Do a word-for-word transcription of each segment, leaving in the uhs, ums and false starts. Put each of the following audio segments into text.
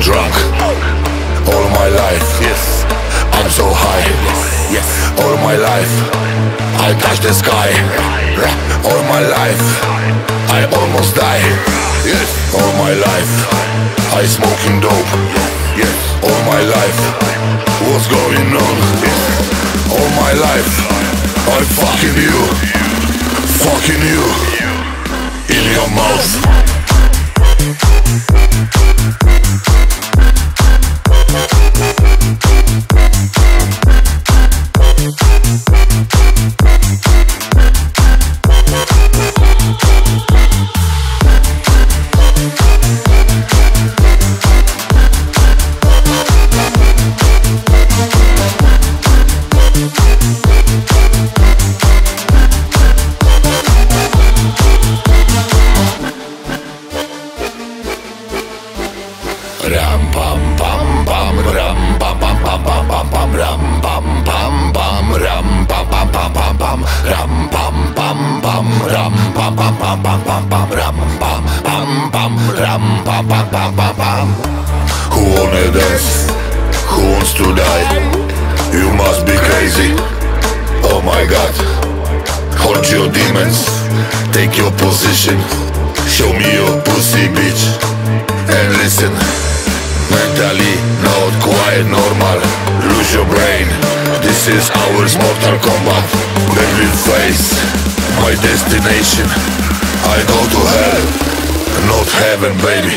drunk all my life. Yes, I'm so high. Yes, all my life I touch the sky. All my life I almost die. Yes, all my life I smoking dope. Yes, all my life what's going on? Yes, all my life I fucking you, fucking you in your mouth. Ram pam pam pam ram pam pam pam pam pam pam ram pam pam pam ram pam pam pam pam pam ram pam pam pam ram pam pam pam pam pam pam ram pam pam pam ram pam pam pam pam pam. Who wanna dance? Who wants to die? You must be crazy. Oh my God. Hold your demons. Take your position. Show me your pussy, bitch. And listen. Mentally not quite normal. Lose your brain. This is ours, Mortal Kombat. Baby face, my destination. I go to hell, not heaven, baby.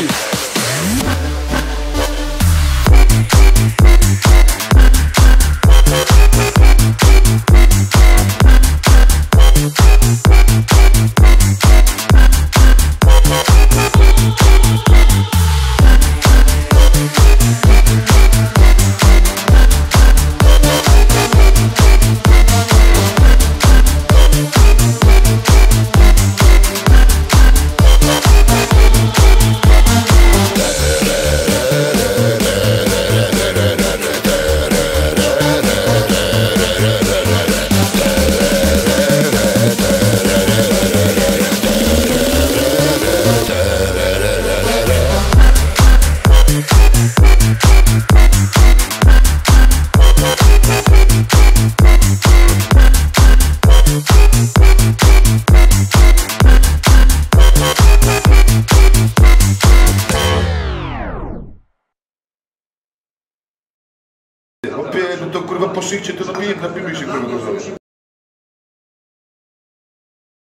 Opět to kurva pošikče, to napijek, napij mi, že kurva to